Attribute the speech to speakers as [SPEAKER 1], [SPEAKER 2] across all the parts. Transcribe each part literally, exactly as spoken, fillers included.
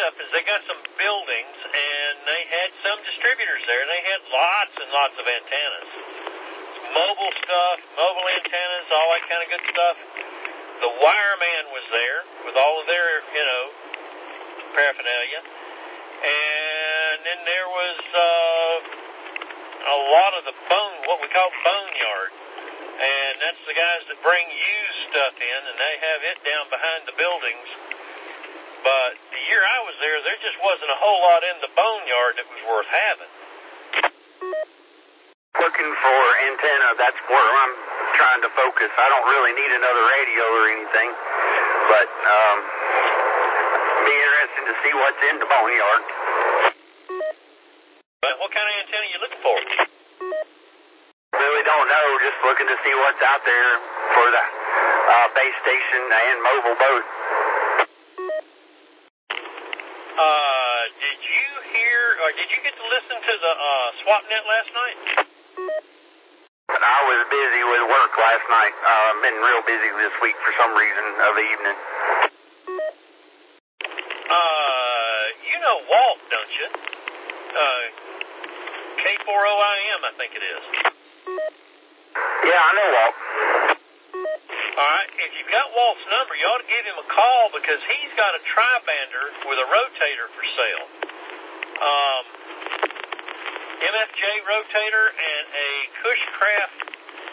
[SPEAKER 1] stuff is they got some buildings, and they had some distributors there, and they had lots and lots of antennas. Mobile stuff, mobile antennas, all that kind of good stuff. The wireman was there with all of their, you know, paraphernalia. And then there was uh, a lot of the bone, what we call boneyard. And that's the guys that bring used stuff in, and they have it down behind the buildings. But the year I was there, there just wasn't a whole lot in the boneyard that was worth having.
[SPEAKER 2] Looking for antenna, that's where I'm trying to focus. I don't really need another radio or anything, but um, be interesting to see what's in the boneyard.
[SPEAKER 1] But what kind of antenna are you looking for?
[SPEAKER 2] Really don't know, just looking to see what's out there for the uh, base station and mobile both.
[SPEAKER 1] Uh, did you hear, or did you get to listen to the uh, SwapNet last night?
[SPEAKER 2] But I was busy with work last night. Uh, I've been real busy this week for some reason of the evening.
[SPEAKER 1] Uh, you know Walt, don't you? Uh, K four O I M, I think it is.
[SPEAKER 2] Yeah, I know Walt.
[SPEAKER 1] All right, if you've got Walt's number, you ought to give him a call because he's got a tri-bander with a rotator for sale. Um, M F J rotator and a Cushcraft.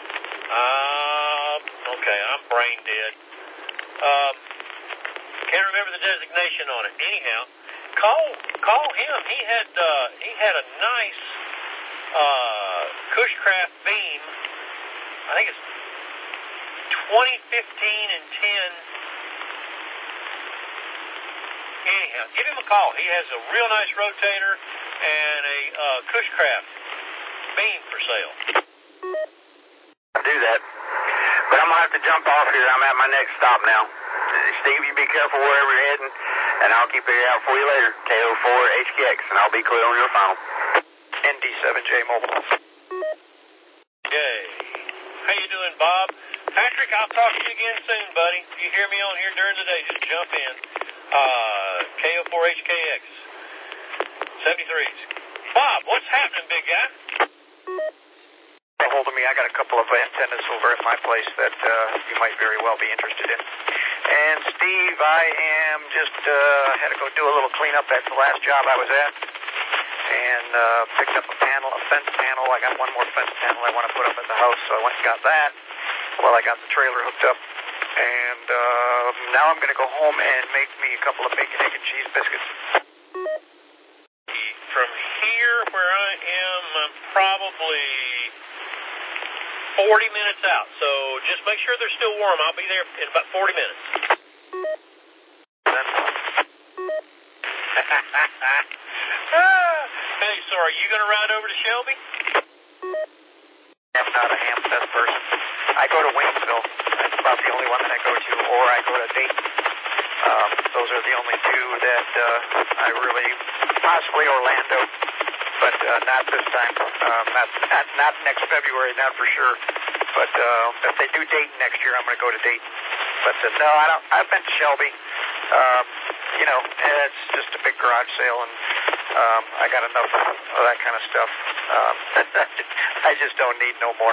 [SPEAKER 1] Uh, okay, I'm brain dead. Um, can't remember the designation on it. Anyhow, call call him. He had uh, he had a nice uh, Cushcraft beam. I think it's twenty fifteen and ten. Anyhow, give him a call. He has a real nice rotator and a uh, Cushcraft beam for sale.
[SPEAKER 2] I'll do that. But I'm going to have to jump off here. I'm at my next stop now. Steve, you be careful wherever you're heading, and I'll keep it out for you later. K O four H K X, and I'll be clear on your final. N D seven J Mobile.
[SPEAKER 1] Yay. How you doing, Bob? Patrick, I'll talk to you again soon, buddy. If you hear me on here during the day, just jump in. Uh, K O four H K X. seventy-threes. Bob, what's happening, big guy?
[SPEAKER 3] Get a hold of me. I got a couple of antennas over at my place that uh, you might very well be interested in. And Steve, I am just uh, had to go do a little cleanup at the last job I was at, and uh, picked up a panel, a fence panel. I got one more fence panel I want to put up at the house, so I went and got that. Well, I got the trailer hooked up, and uh, now I'm going to go home and make me a couple of bacon, egg, and cheese biscuits.
[SPEAKER 1] From here, where I am, I'm probably forty minutes out, so just make sure they're still warm. I'll be there in about forty minutes. Hey, so are you going to ride over to Shelby?
[SPEAKER 3] I'm not a Hamfest person. I go to Waynesville. That's about the only one that I go to, or I go to Dayton. Um, those are the only two that uh, I really, possibly Orlando, but uh, not this time. Um, not, not not next February, not for sure. But uh, if they do Dayton next year, I'm going to go to Dayton. But uh, no, I don't. I've been to Shelby. Um, you know, it's just a big garage sale, and um, I got enough of that kind of stuff. Um, I just don't need no more.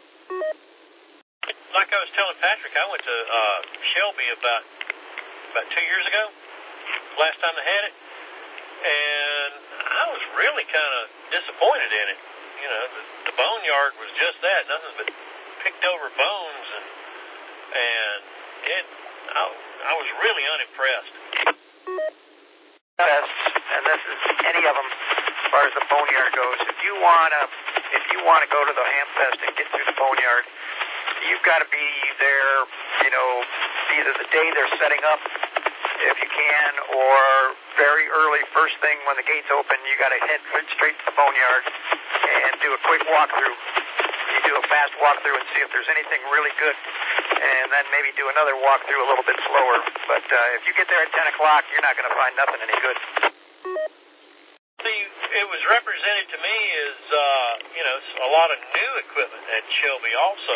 [SPEAKER 1] Like I was telling Patrick, I went to uh, Shelby about about two years ago, last time they had it, and I was really kind of disappointed in it. You know, the, the boneyard was just that, nothing but picked over bones, and and it, I, I was really unimpressed.
[SPEAKER 3] Yes, and this is any of them as far as the boneyard goes. If you wanna, if you wanna go to the Hamfest and get through the boneyard, you've got to be there, you know, either the day they're setting up, if you can, or very early, first thing when the gates open, you got to head straight to the boneyard and do a quick walkthrough. You do a fast walkthrough and see if there's anything really good, and then maybe do another walkthrough a little bit slower. But uh, if you get there at ten o'clock, you're not going to find nothing any good.
[SPEAKER 1] See, it was represented to me as, uh, you know, a lot of new equipment at Shelby also.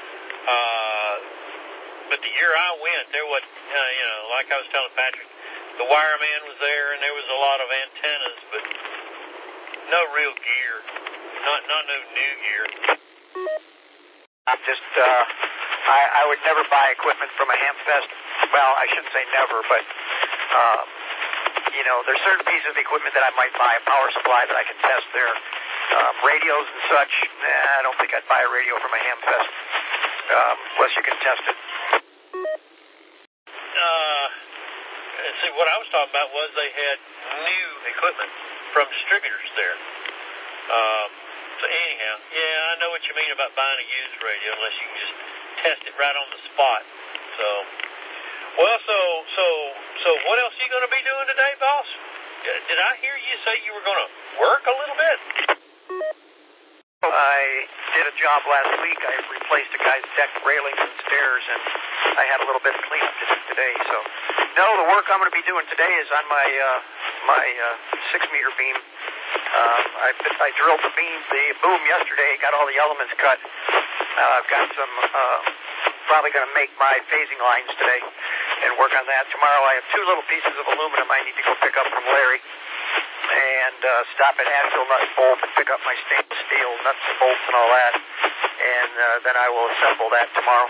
[SPEAKER 1] Uh, but the year I went, there was, uh, you know, like I was telling Patrick, the wireman was there, and there was a lot of antennas, but no real gear, not not no new gear.
[SPEAKER 3] I'm just, uh, I, I would never buy equipment from a Hamfest. Well, I shouldn't say never, but, uh, you know, there's certain pieces of equipment that I might buy, a power supply that I can test there. Um, radios and such, nah, I don't think I'd buy a radio from a Hamfest, um, unless you can test it.
[SPEAKER 1] Uh, see, what I was talking about was they had new equipment from distributors there. Um, so anyhow, yeah, I know what you mean about buying a used radio unless you can just test it right on the spot. So, well, so, so, so what else are you going to be doing today, boss? Did I hear you say you were going to work a little bit?
[SPEAKER 3] I did a job last week. I replaced a guy's deck railings and stairs, and I had a little bit of cleanup to do today. So, no, the work I'm going to be doing today is on my uh, my uh, six meter beam. Um, I I drilled the beam, the boom yesterday. Got all the elements cut. Uh, I've got some. Uh, probably going to make my phasing lines today and work on that. Tomorrow I have two little pieces of aluminum I need to go pick up from Larry. And uh, stop at Asheville Nut and Bolt and pick up my stainless steel nuts and bolts and all that. And uh, then I will assemble that tomorrow.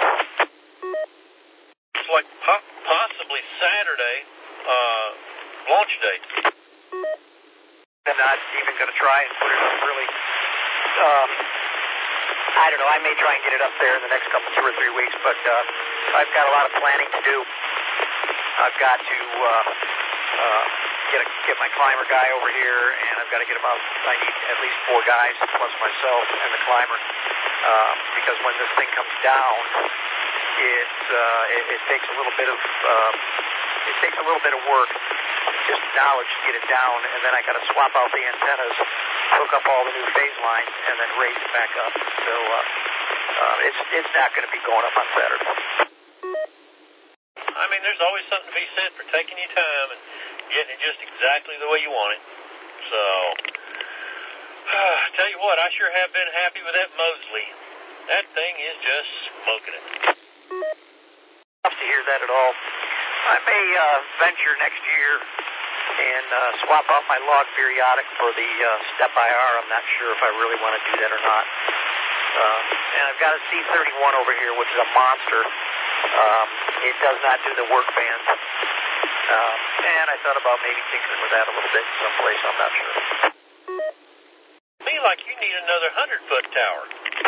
[SPEAKER 1] It's like po- possibly Saturday, uh, launch date.
[SPEAKER 3] I'm not even going to try and put it up really. Um, I don't know. I may try and get it up there in the next couple, two or three weeks, but uh, I've got a lot of planning to do. I've got to uh, uh, get a, get my climber guy over here, and I've got to get about, I need at least four guys, plus myself and the climber, uh, because when this thing comes down, it, uh, it, it takes a little bit of, uh, it takes a little bit of work, just knowledge to get it down, and then I got to swap out the antennas, hook up all the new phase lines, and then raise it back up. So uh, uh, it's it's not going to be going up on Saturday.
[SPEAKER 1] I mean, there's always something to be said for taking your time and getting it just exactly the way you want it. So, uh, tell you what, I sure have been happy with that Mosley. That thing is just smoking it.
[SPEAKER 3] Tough to hear that at all. I may uh, venture next year and uh, swap out my log periodic for the uh, Step I R. I'm not sure if I really want to do that or not. Uh, and I've got a C thirty-one over here, which is a monster. Um, it does not do the work bands. Um, and I thought about maybe tinkering with that a little bit someplace. I'm not sure.
[SPEAKER 1] Me like you need another hundred-foot tower.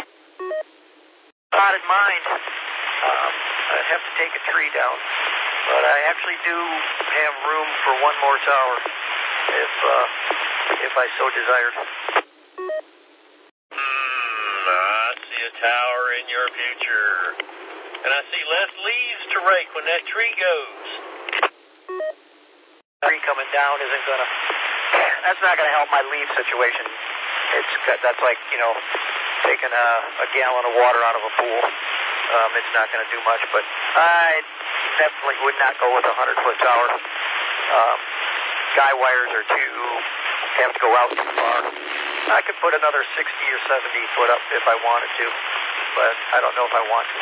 [SPEAKER 3] Not in mind. Um, I'd have to take a tree down. But I actually do have room for one more tower, if uh, if I so desired.
[SPEAKER 1] Hmm, I see a tower in your future. And I see less leaves to rake when that tree goes.
[SPEAKER 3] Tree coming down isn't gonna. That's not gonna help my leaf situation. It's that's like you know taking a, a gallon of water out of a pool. Um, it's not gonna do much. But I definitely would not go with a hundred foot tower. Um, guy wires are too have to go out too far. I could put another sixty or seventy foot up if I wanted to, but I don't know if I want to.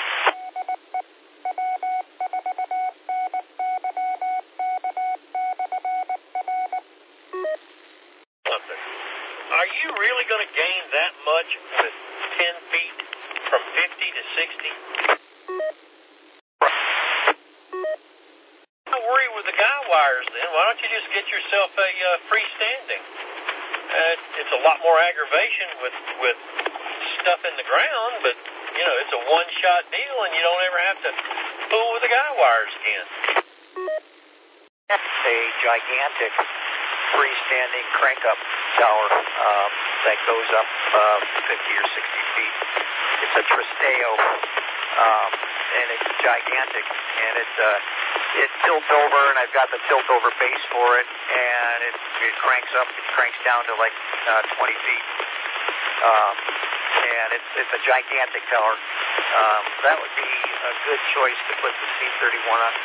[SPEAKER 1] Are you really going to gain that much with ten feet from fifty to sixty? Don't worry with the guy wires then. Why don't you just get yourself a uh, freestanding? Uh, it's a lot more aggravation with, with stuff in the ground, but, you know, it's a one-shot deal and you don't ever have to fool with the guy wires again.
[SPEAKER 3] That's a gigantic freestanding crank-up tower um, that goes up uh, fifty or sixty feet. It's a Tristeo, um, and it's gigantic, and it uh, it tilts over, and I've got the tilt-over base for it, and it, it cranks up, it cranks down to like uh, twenty feet, um, and it's it's a gigantic tower. Um, that would be a good choice to put the C thirty-one on.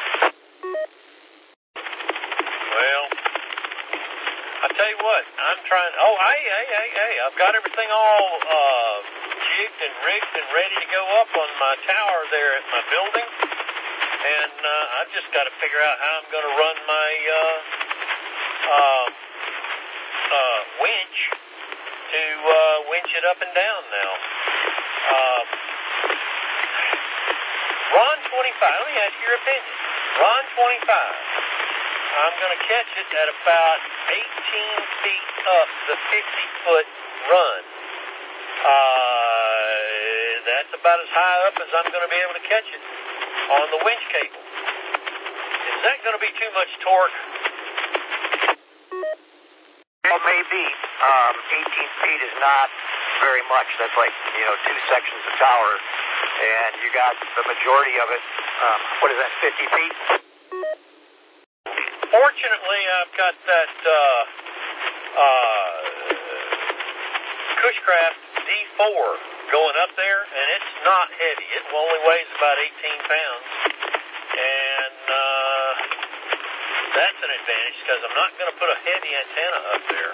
[SPEAKER 1] Well, I tell you what, I'm trying. Oh, hey, hey, hey, hey! I've got everything all uh, jigged and rigged and ready to go up on my tower there at my building, and uh, I've just got to figure out how I'm going to run my uh, uh, uh, winch to uh, winch it up and down now. Uh, Ron twenty-five, let me ask your opinion. Ron twenty-five, I'm going to catch it at about eighteen feet up the fifty-foot run. Uh, that's about as high up as I'm going to be able to catch it on the winch cable. Is that going to be too much torque?
[SPEAKER 3] Well, maybe. Um, eighteen feet is not very much. That's like, you know, two sections of tower. And you got the majority of it, um, what is that, fifty feet?
[SPEAKER 1] Fortunately, I've got that uh, uh, Cushcraft D four going up there, and it's not heavy. It only weighs about eighteen pounds. And uh, that's an advantage because I'm not going to put a heavy antenna up there.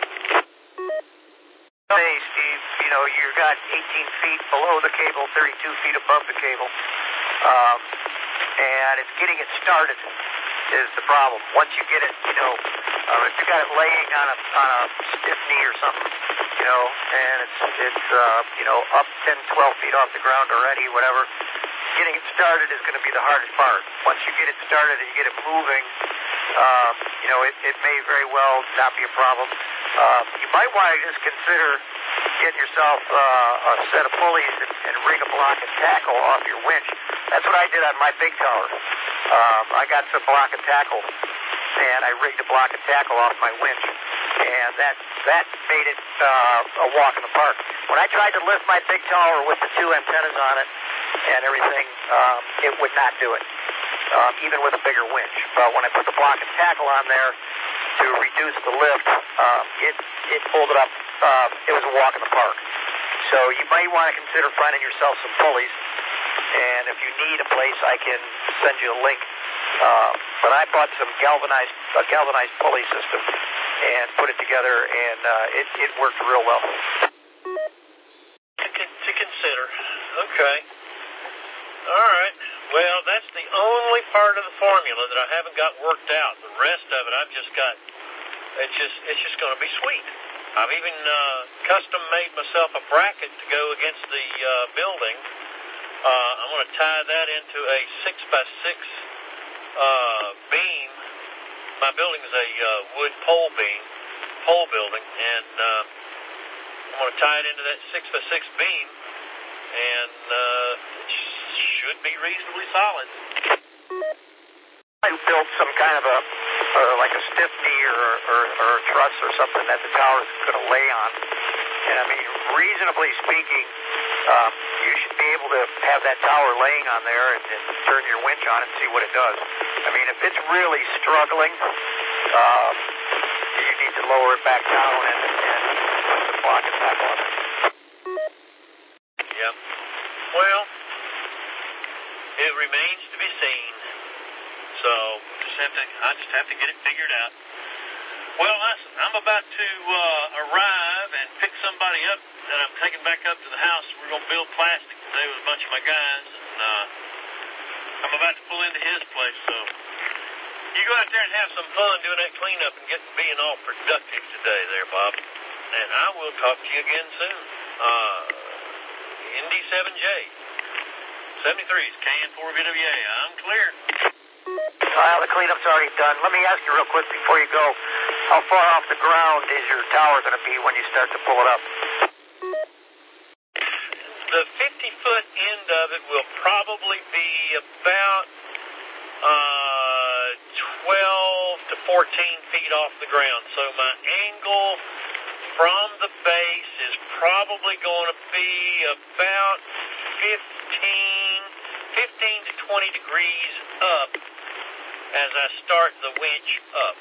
[SPEAKER 3] Hey, Steve, you know, you've got eighteen feet below the cable, thirty-two feet above the cable. Um, and it's getting it started is the problem. Once you get it, you know, uh, if you got it laying on a on a stiff knee or something, you know, and it's it's uh, you know, up ten, twelve feet off the ground already, whatever, getting it started is going to be the hardest part. Once you get it started and you get it moving, um, you know, it, it may very well not be a problem. Uh, you might want to just consider getting yourself uh, a set of pulleys and, and rig a block and tackle off your winch. That's what I did on my big tower. Um, I got some block and tackle, and I rigged a block and tackle off my winch, and that that made it uh, a walk in the park. When I tried to lift my big tower with the two antennas on it and everything, um, it would not do it, um, even with a bigger winch. But when I put the block and tackle on there to reduce the lift, um, it it pulled it up. Um, it was a walk in the park. So you might want to consider finding yourself some pulleys, and if you need a place, I can send you a link. Uh, but I bought some galvanized a galvanized pulley system and put it together, and uh, it it worked real well.
[SPEAKER 1] To, con- to consider. Okay. All right. Well, that's the only part of the formula that I haven't got worked out. The rest of it, I've just got. It's just it's just going to be sweet. I've even uh, custom made myself a bracket to go against the uh, building. Uh, I'm going to tie that into a six by six uh, beam. My building is a uh, wood pole beam, pole building, and uh, I'm going to tie it into that six by six beam, and uh, it should be reasonably solid.
[SPEAKER 3] I built some kind of a, uh, like a stiff knee or, or, or a truss or something that the tower is going to lay on. And I mean, reasonably speaking, um, you should be able to have that tower laying on there and, and turn your winch on and see what it does. I mean, if it's really struggling, um, you need to lower it back down and, and put the block and tackle on it.
[SPEAKER 1] Yep. Well, it remains to be seen. So just have to, I just have to get it figured out. Well, listen, I'm about to uh, arrive and pick somebody up that I'm taking back up to the house. We're going to build plastic today with a bunch of my guys, and uh, I'm about to pull into his place. So you go out there and have some fun doing that cleanup and getting being all productive today, there, Bob. And I will talk to you again soon. Uh, N D seven J seventy-three is K N four V W A. I'm clear.
[SPEAKER 3] Well, the cleanup's already done. Let me ask you real quick before you go, how far off the ground is your tower going to be when you start to pull it up?
[SPEAKER 1] The fifty-foot end of it will probably be about uh, twelve to fourteen feet off the ground. So my angle from the base is probably going to be about fifteen, fifteen to twenty degrees up as I start the winch up.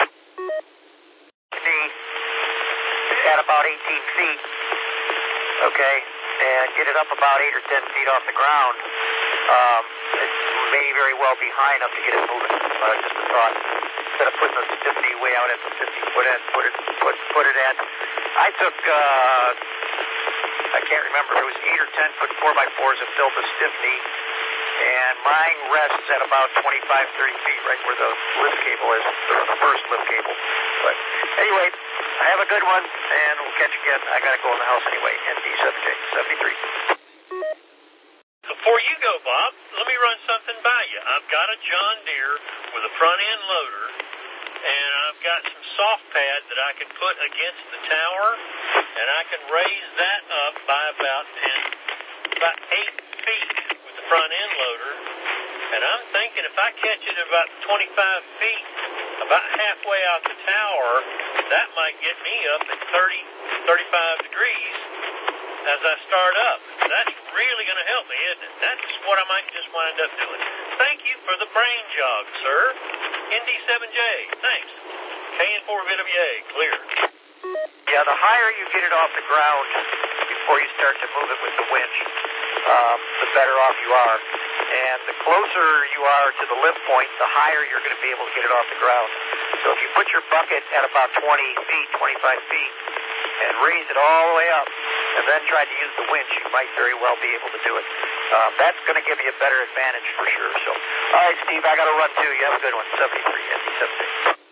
[SPEAKER 3] See, at about eighteen feet, okay, and get it up about eight or ten feet off the ground. Um, it may very well be high enough to get it moving. Uh, just a thought. Instead of putting the stiff knee way out at the fifty foot end, put it put put it at. I took uh, I can't remember if it was eight or ten foot four by fours and filled the stiff knee, and mine rests at about twenty-five, thirty feet, right where the lift cable is, or the first lift cable. But anyway, have a good one, and we'll catch you again. I got to go in the house anyway. N D seven J seventy-three.
[SPEAKER 1] Before you go, Bob, let me run something by you. I've got a John Deere with a front-end loader, and I've got some soft pad that I can put against the tower, and I can raise that up by about ten, about eight feet with the front-end loader. And I'm thinking if I catch it at about twenty-five feet, about halfway out the tower, that might get me up at thirty, thirty-five degrees as I start up. That's really going to help me, isn't it? That's what I might just wind up doing. Thank you for the brain jog, sir. N D seven J, thanks. K N four V W A, clear.
[SPEAKER 3] Yeah, the higher you get it off the ground before you start to move it with the winch, um, the better off you are. And the closer you are to the lift point, the higher you're going to be able to get it off the ground. So if you put your bucket at about twenty feet, twenty-five feet, and raise it all the way up, and then try to use the winch, you might very well be able to do it. Uh, that's going to give you a better advantage for sure. So, all right, Steve, I got to run too. You have a good one. seventy-three, N D seven J.